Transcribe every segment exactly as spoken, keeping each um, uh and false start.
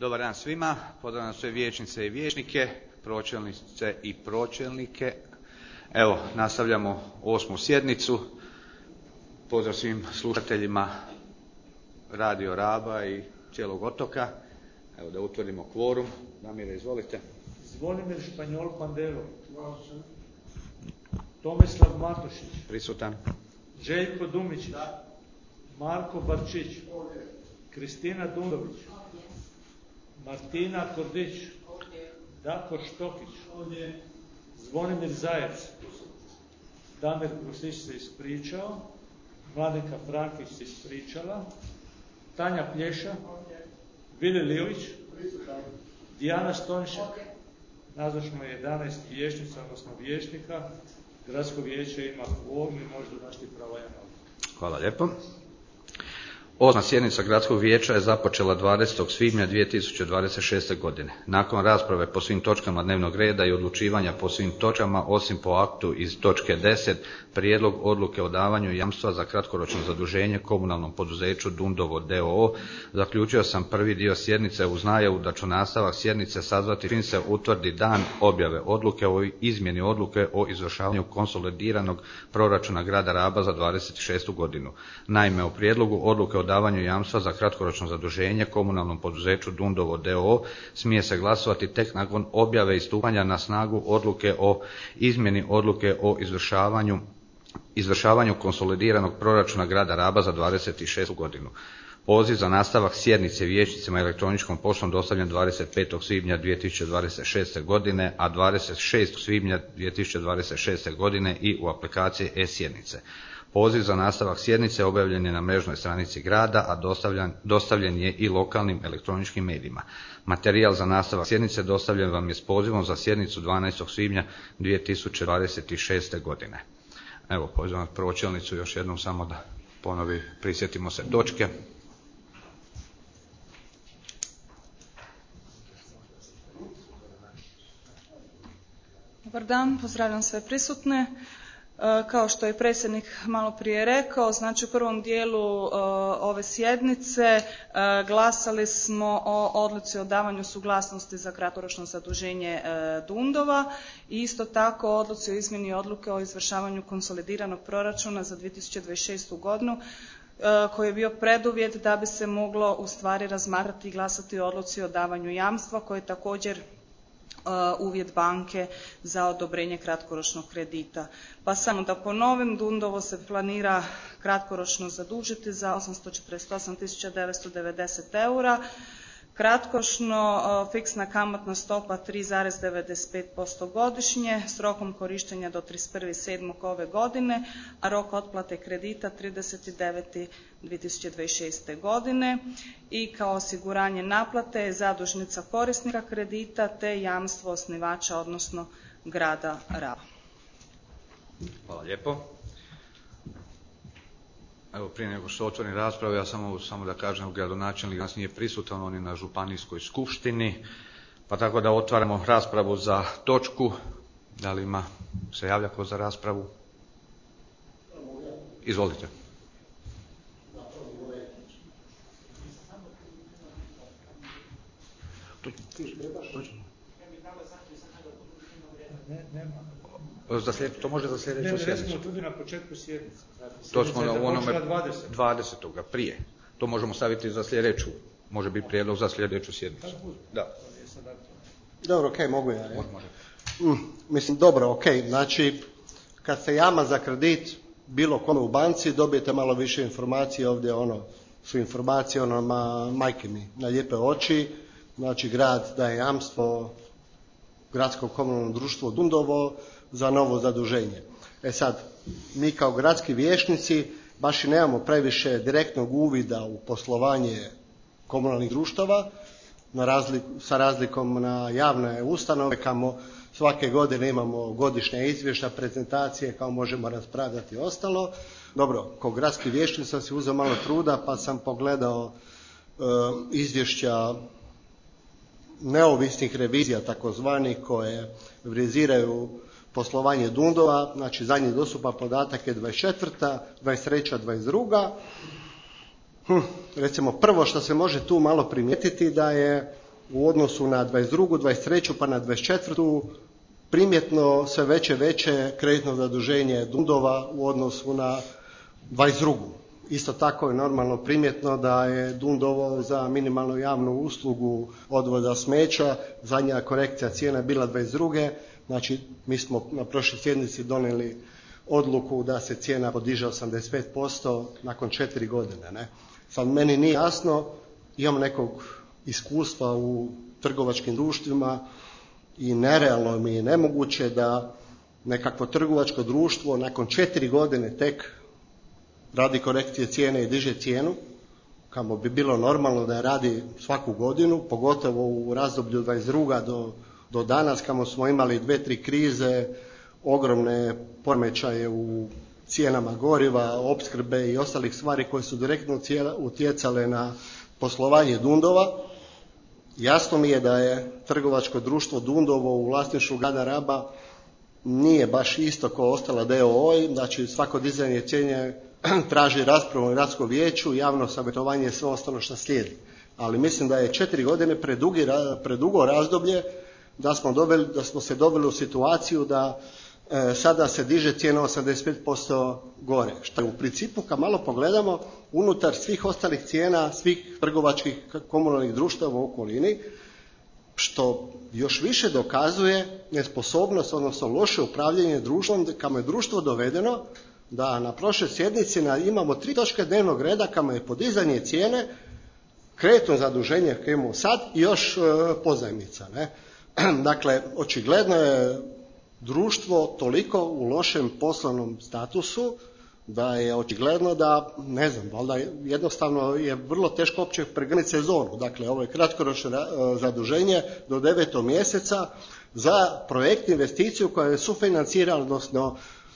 Dobar dan svima, pozdravljam sve vijećnice i vijećnike, pročelnice i pročelnike. Evo, nastavljamo osmu sjednicu. Pozdrav svim slušateljima Radio Raba i cijelog otoka. Evo da utvrdimo kvorum. Damire, izvolite. Zvonimir Španjol Pandelo. Tomislav Matušić. Prisutan. Željko Dumičić. Marko Barčić. Kristina Dundović. Martina Kordić. Dako Štokić. Zvonimir Zajec. Damir Krustić se ispričao. Mladenka Frankić se ispričala. Tanja Plješa. Vili Lilić. Dijana Stonjšek. Nazočno je jedanaest vijećnica, odnosno vijećnika. Gradsko vijeće ima kvorum i može donijeti pravovaljan odluku. Hvala lijepo. Osma sjednica Gradskog vijeća je započela dvadesetog svibnja dvije tisuće dvadeset šeste. godine. Nakon rasprave po svim točkama dnevnog reda i odlučivanja po svim točkama, osim po aktu iz točke deset, prijedlog odluke o davanju jamstva za kratkoročno zaduženje komunalnom poduzeću Dundovo d o o, zaključio sam prvi dio sjednice uz najavu da ću nastavak sjednice sazvati čim se utvrdi dan objave odluke o izmjeni odluke o izvršavanju konsolidiranog proračuna grada Raba za dvadeset šestu. godinu. Naime, o prijedlogu odluke o davanju jamstva za kratkoročno zaduženje komunalnom poduzeću Dundovo d o o smije se glasovati tek nakon objave i stupanja na snagu odluke o izmjeni odluke o izvršavanju izvršavanju konsolidiranog proračuna grada Raba za dvadeset šestu. godinu. Poziv za nastavak sjednice vijećnicima elektroničkom poštom dostavljen dvadeset petog svibnja dvije tisuće dvadeset šeste. godine, a dvadeset šestog svibnja dvije tisuće dvadeset šeste. godine i u aplikaciji e-sjednice. Poziv za nastavak sjednice objavljen je na mrežnoj stranici grada, a dostavljen, dostavljen je i lokalnim elektroničkim medijima. Materijal za nastavak sjednice dostavljen vam je s pozivom za sjednicu dvanaestog svibnja dvije tisuće dvadeset šeste. godine. Evo, pozivam pročelnicu još jednom samo da ponovi, prisjetimo se točke. Dobar dan, pozdravljam sve prisutne. Kao što je predsjednik malo prije rekao, znači u prvom dijelu ove sjednice glasali smo o odluci o davanju suglasnosti za kratkoročno zaduženje Dundova i isto tako o odluci o izmjeni odluke o izvršavanju konsolidiranog proračuna za dvije tisuće dvadeset šestu. godinu koji je bio preduvjet da bi se moglo u stvari razmatrati i glasati o odluci o davanju jamstva koje je također uvjet banke za odobrenje kratkoročnog kredita. Pa samo da ponovim, Dundovo se planira kratkoročno zadužiti za osamsto četrdeset osam tisuća devetsto devedeset eura, kratkoročno fiksna kamatna stopa tri zarez devedeset pet posto godišnje s rokom korištenja do trideset prvog sedmog ove godine, a rok otplate kredita trideset deveti dvije tisuće dvadeset šeste. godine i kao osiguranje naplate zadužnica korisnika kredita te jamstvo osnivača, odnosno grada Raba. Hvala lijepo. Evo, prije nego što otvorim raspravu, ja samo, samo da kažem, gradonačelnik nas nije prisutan, on je na županijskoj skupštini, pa tako da otvaramo raspravu za točku. Da li ima se javlja ko za raspravu? Izvolite. Za slijed, to može za sljedeću sjednicu. Ne, recimo, na početku sjednice. To smo na onome dvadesetog prije. To možemo staviti za sljedeću. Može biti prijedlog za sljedeću sjednicu. Da. Dobro, okej, okay, mogu ja. Je? Mm, mislim, dobro, okej. Okay. Znači, kad se jama za kredit bilo kome u banci, dobijete malo više informacije. Ovdje ono, su informacije ono, ma, majke mi, na lijepe oči. Znači, grad daje jamstvo gradsko komunalno društvo Dundovo za novo zaduženje. E sad, mi kao gradski vijećnici baš i nemamo previše direktnog uvida u poslovanje komunalnih društava, na razlik, sa razlikom na javne ustanove, kamo svake godine imamo godišnje izvješća, prezentacije, kao možemo raspravljati i ostalo. Dobro, kao gradski vijećnik sam si uzeo malo truda pa sam pogledao e, izvješća neovisnih revizija takozvanih koje vriziraju poslovanje Dundova, znači zadnji dostupan podatak je dvadeset četvrta, dvadeset treća, dvadeset druga. Hm, recimo prvo što se može tu malo primijetiti da je u odnosu na dvadeset drugu, dvadeset treću pa na dvadeset četvrtu primjetno sve veće veće kreditno zaduženje Dundova u odnosu na dvadeset drugu. Isto tako je normalno primjetno da je Dundovo za minimalnu javnu uslugu odvoza smeća, zadnja korekcija cijena bila dvadeset druge. Znači mi smo na prošloj sjednici donijeli odluku da se cijena podiže osamdeset pet posto nakon četiri godine. Ne? Sad meni nije jasno, imam nekog iskustva u trgovačkim društvima i nerealno mi je nemoguće da nekakvo trgovačko društvo nakon četiri godine tek radi korekcije cijene i diže cijenu, kamo bi bilo normalno da je radi svaku godinu, pogotovo u razdoblju dvadeset druga do, do danas, kamo smo imali dve, tri krize, ogromne poremećaje u cijenama goriva, opskrbe i ostalih stvari koje su direktno utjecale na poslovanje Dundova. Jasno mi je da je trgovačko društvo Dundovo u vlasništvu grada Raba nije baš isto kao ostala d o o, znači svako dizanje cijene traži raspravu u gradskom vijeću, javno savjetovanje i sve ostalo što slijedi. Ali mislim da je četiri godine predugi, predugo razdoblje da smo, doveli, da smo se doveli u situaciju da e, sada se diže cijena osamdeset pet posto gore. Što u principu kad malo pogledamo unutar svih ostalih cijena, svih trgovačkih komunalnih društava u okolini, što još više dokazuje nesposobnost, odnosno loše upravljanje društvom, kamo je društvo dovedeno da na prošloj sjednici imamo tri točke dnevnog reda kamo je podizanje cijene, kreditno zaduženje koje imamo sad i još e, pozajmica. Ne? Dakle, očigledno je društvo toliko u lošem poslovnom statusu da je očigledno da, ne znam, valjda jednostavno je vrlo teško uopće pregrniti sezonu. Dakle, ovo je kratkoročno zaduženje do devetog mjeseca za projekt investiciju koja je sufinancirana, odnosno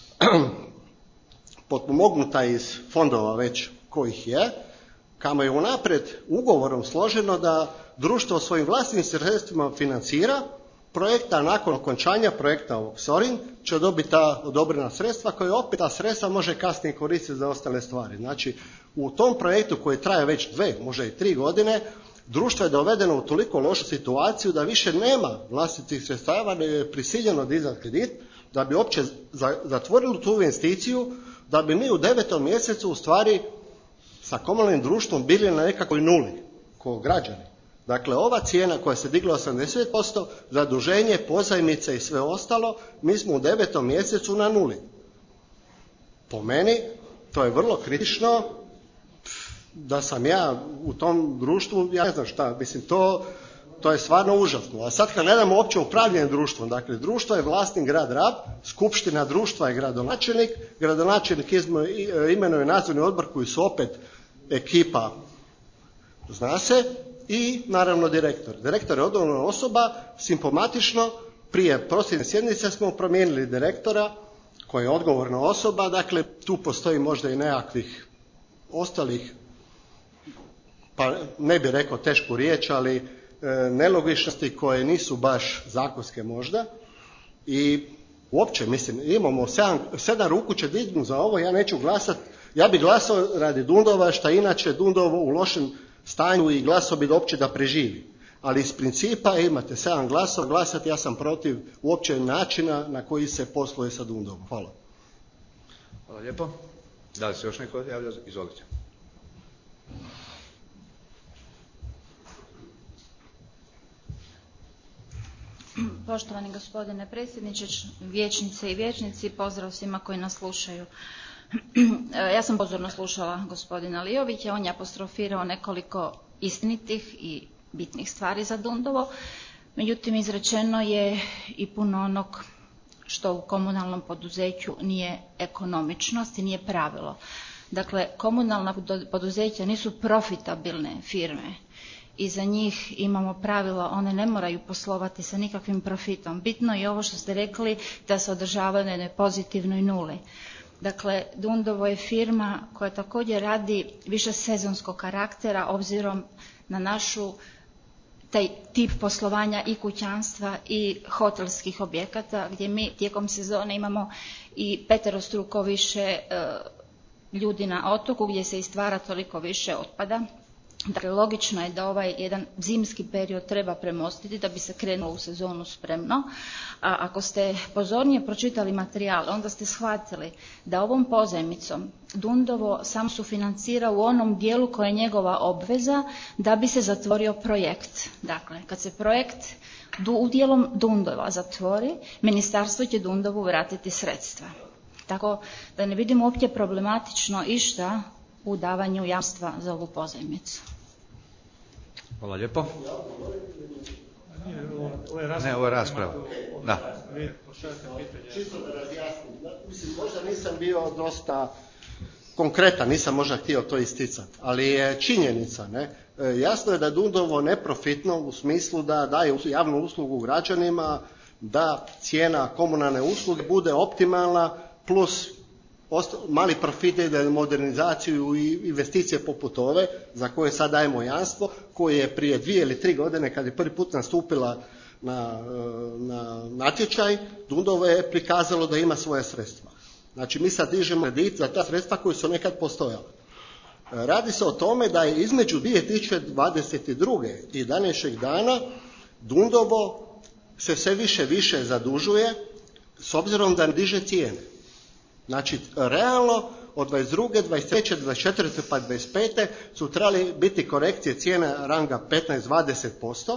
potpomognuta iz fondova već kojih je, kamo je unaprijed ugovorom složeno da društvo svojim vlastnim sredstvima financira projekta, nakon okončanja projekta ovog Sorin će dobiti ta odobrena sredstva koje opet ta sredstva može kasnije koristiti za ostale stvari. Znači u tom projektu koji traje već dve, može i tri godine, društvo je dovedeno u toliko lošu situaciju da više nema vlastitih sredstava, ne je prisiljeno dizati kredit da bi uopće zatvorili tu investiciju, da bi mi u devetom mjesecu u stvari sa komunalnim društvom bili na nekakvoj nuli kao građani. Dakle, ova cijena koja se digla osamdeset posto, zaduženje, pozajmice i sve ostalo, mi smo u devetom mjesecu na nuli. Po meni, to je vrlo kritično, da sam ja u tom društvu, ja ne znam šta, mislim, to, to je stvarno užasno. A sad kad gledamo uopće upravljanje društvom, dakle, društvo je vlasnik grad Rab, skupština društva je gradonačelnik, gradonačelnik imenuje nadzorni odbor koji su opet ekipa, zna se, i naravno direktor. Direktor je odgovorna osoba, simptomatično, prije posljednje sjednice smo promijenili direktora koji je odgovorna osoba, dakle tu postoji možda i nekakvih ostalih, pa ne bih rekao tešku riječ, ali e, nelogičnosti koje nisu baš zakonske možda i uopće, mislim, imamo sedam, sedam ruku će dignu za ovo, ja neću glasati, ja bih glasao radi Dundova, šta inače Dundovo u lošem stanju i glasao bi da uopće da preživi. Ali iz principa imate sedam glasova, glasati ja sam protiv uopće načina na koji se posluje sa Dundovom. Hvala. Hvala lijepo. Da li se još neko javlja? Izvolite. Poštovani gospodine predsjedniče, vijećnice i vijećnici, pozdrav svima koji nas slušaju. Ja sam pozorno slušala gospodina Lijovića, on je apostrofirao nekoliko istinitih i bitnih stvari za Dundovo, međutim izrečeno je i puno onog što u komunalnom poduzeću nije ekonomičnost i nije pravilo. Dakle, komunalna poduzeća nisu profitabilne firme i za njih imamo pravilo, one ne moraju poslovati sa nikakvim profitom. Bitno je ovo što ste rekli da se održavaju na jednoj pozitivnoj nuli. Dakle, Dundovo je firma koja također radi više sezonskog karaktera obzirom na našu taj tip poslovanja i kućanstva i hotelskih objekata gdje mi tijekom sezone imamo i peterostruko više e, ljudi na otoku gdje se istvara toliko više otpada Dakle, logično je da ovaj jedan zimski period treba premostiti da bi se krenulo u sezonu spremno. A ako ste pozornije pročitali materijal, onda ste shvatili da ovom pozajmicom Dundovo sam sufinancira u onom dijelu koje je njegova obveza da bi se zatvorio projekt. Dakle, kad se projekt udjelom Dundova zatvori, ministarstvo će Dundovu vratiti sredstva. Tako da ne vidimo uopće problematično išta u davanju jamstva za ovu pozajmicu. Hvala lijepo. Ne, ovo je rasprava. Da. Čisto da razjasnim. Mislim, možda nisam bio dosta konkretan, nisam možda htio to isticati, ali je činjenica, ne? Jasno je da je Dundovo neprofitno u smislu da daje javnu uslugu građanima, da cijena komunalne usluge bude optimalna plus mali profit ide u modernizaciju i investicije poput ove, za koje sad dajemo jamstvo, koje je prije dvije ili tri godine kad je prvi put nastupila na, na natječaj, Dundovo je prikazalo da ima svoje sredstva. Znači mi sad dižemo kredit za ta sredstva koja su nekad postojala. Radi se o tome da je između dvije tisuće dvadeset druge i današnjeg dana Dundovo se sve više više zadužuje s obzirom da ne diže cijene. Znači, realno od dvadeset druge, dvadeset treće, dvadeset četvrte pa dvadeset pete su trebali biti korekcije cijene ranga petnaest do dvadeset posto,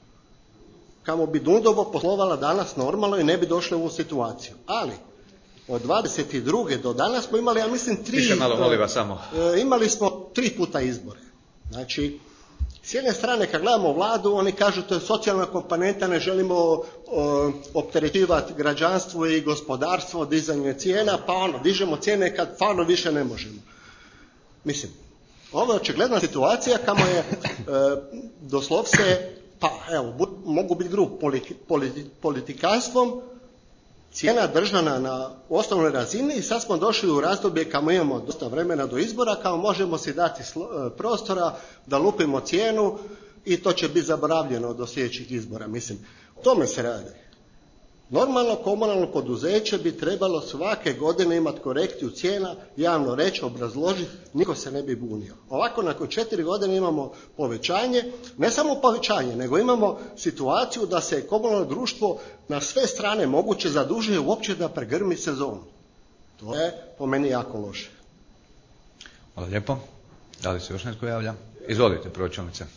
kamo bi Dundovo poslovala danas normalno i ne bi došli u ovu situaciju. Ali, od dvadeset druge do danas smo imali, ja mislim, tri, Više malo, molim vas, samo. imali smo tri puta izbore. Znači, s jedne strane, kad gledamo vladu, oni kažu to je socijalna komponenta, ne želimo o, opterećivati građanstvo i gospodarstvo, dizanje cijena, pa ono, dižemo cijene kad stvarno više ne možemo. Mislim, ovo je očigledna situacija kamo je e, doslovce, pa evo, bu, mogu biti grub, politi, politi, politikanstvom, cijena držana na osnovnoj razini i sad smo došli u razdoblje kamo imamo dosta vremena do izbora, kao možemo si dati slo, prostora da lupimo cijenu i to će biti zaboravljeno do sljedećih izbora. Mislim, o tome se radi. Normalno komunalno poduzeće bi trebalo svake godine imati korekciju cijena, javno reći, obrazložiti, niko se ne bi bunio. Ovako nakon četiri godine imamo povećanje, ne samo povećanje, nego imamo situaciju da se komunalno društvo na sve strane moguće zadužuje uopće da pregrmi sezonu. To je po meni jako loše. Hvala lijepo. Da li se još netko javlja? Izvolite, pročelnice.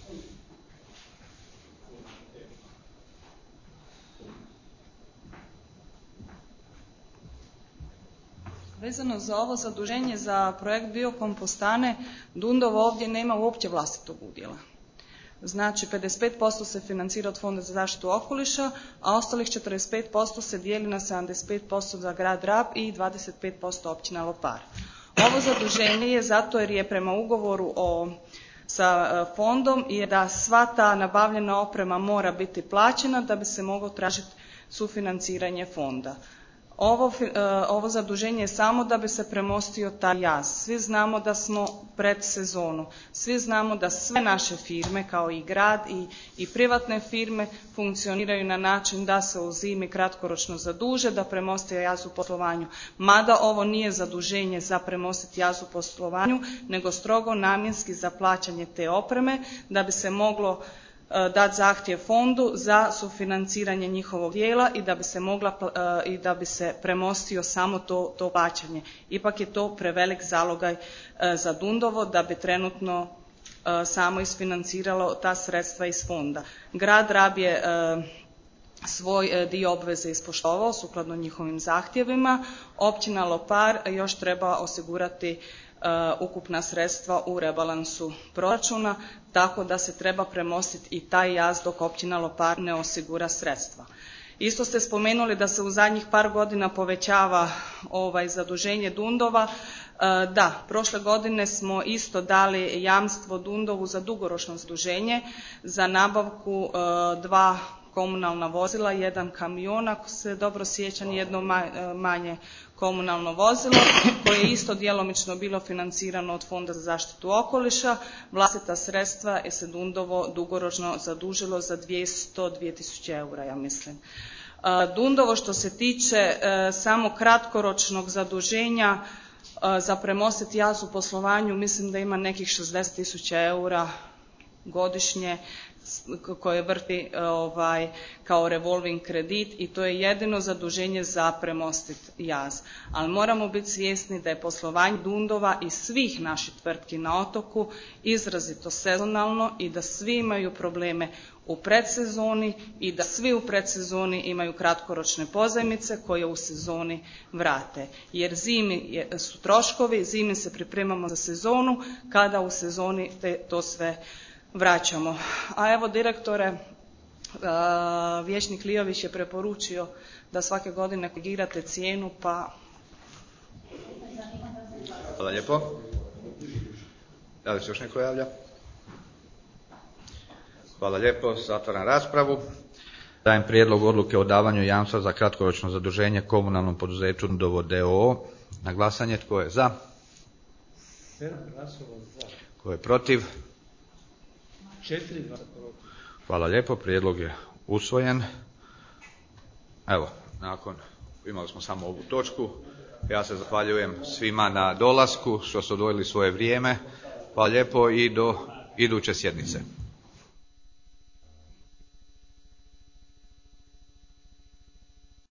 Vezano za ovo zaduženje za projekt biokompostane, Dundovo ovdje nema uopće vlastitog udjela. Znači, pedeset pet posto se financira od Fonda za zaštitu okoliša, a ostalih četrdeset pet posto se dijeli na sedamdeset pet posto za grad Rab i dvadeset pet posto općina Lopar. Ovo zaduženje je zato jer je prema ugovoru o, sa fondom je da sva ta nabavljena oprema mora biti plaćena da bi se moglo tražiti sufinanciranje fonda. Ovo, ovo zaduženje je samo da bi se premostio taj jaz. Svi znamo da smo pred sezonu. Svi znamo da sve naše firme, kao i grad i, i privatne firme, funkcioniraju na način da se u zimi kratkoročno zaduže, da premoste jaz u poslovanju. Mada ovo nije zaduženje za premostiti jaz u poslovanju, nego strogo namjenski za plaćanje te opreme, da bi se moglo dati zahtjev fondu za sufinanciranje njihovog dijela i da bi se mogla i da bi se premostio samo to, to plaćanje. Ipak je to prevelik zalogaj za Dundovo da bi trenutno samo isfinanciralo ta sredstva iz fonda. Grad Rab je svoj dio obveze ispoštovao sukladno njihovim zahtjevima. Općina Lopar još treba osigurati Uh, ukupna sredstva u rebalansu proračuna, tako da se treba premostiti i taj jaz dok općina Lopar ne osigura sredstva. Isto ste spomenuli da se u zadnjih par godina povećava ovaj zaduženje Dundova. Uh, da, prošle godine smo isto dali jamstvo Dundovu za dugoročno zaduženje za nabavku uh, dva komunalna vozila, jedan kamion, ako se dobro sjećam, jedno manje komunalno vozilo, koje je isto djelomično bilo financirano od Fonda za zaštitu okoliša. Vlastita sredstva je se Dundovo dugoročno zadužilo za dvjesto do dvije tisuće eura, ja mislim. Dundovo, što se tiče samo kratkoročnog zaduženja za premostiti jaz u poslovanju, mislim da ima nekih šezdeset tisuća eura godišnje koje vrti ovaj, kao revolving kredit i to je jedino zaduženje za premostiti jaz. Ali moramo biti svjesni da je poslovanje Dundova i svih naših tvrtki na otoku izrazito sezonalno i da svi imaju probleme u predsezoni i da svi u predsezoni imaju kratkoročne pozajmice koje u sezoni vrate. Jer zimi su troškovi, zimi se pripremamo za sezonu, kada u sezoni te, to sve vraćamo. A evo direktore, vijećnik Liović je preporučio da svake godine korigirate cijenu, pa... Hvala lijepo. Da li se još neko javlja? Hvala lijepo, zatvaram raspravu. Dajem prijedlog odluke o davanju jamstva za kratkoročno zaduženje komunalnom poduzeću Dundovo d o o. Na glasanje, tko je za? Tko je protiv? Hvala lijepo, prijedlog je usvojen. Evo, nakon, imali smo samo ovu točku. Ja se zahvaljujem svima na dolasku, što su odvojili svoje vrijeme. Hvala lijepo i do iduće sjednice.